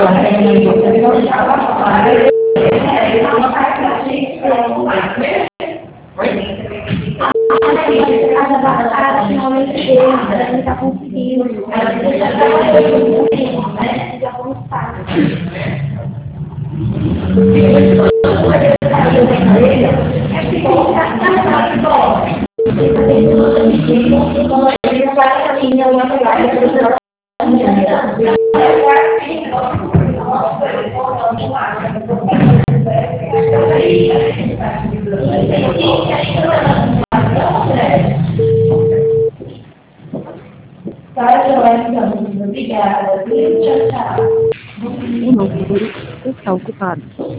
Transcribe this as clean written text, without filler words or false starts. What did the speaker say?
finalmente chega, a gente está conseguindo. Já vamos estar. O novo número está ocupado.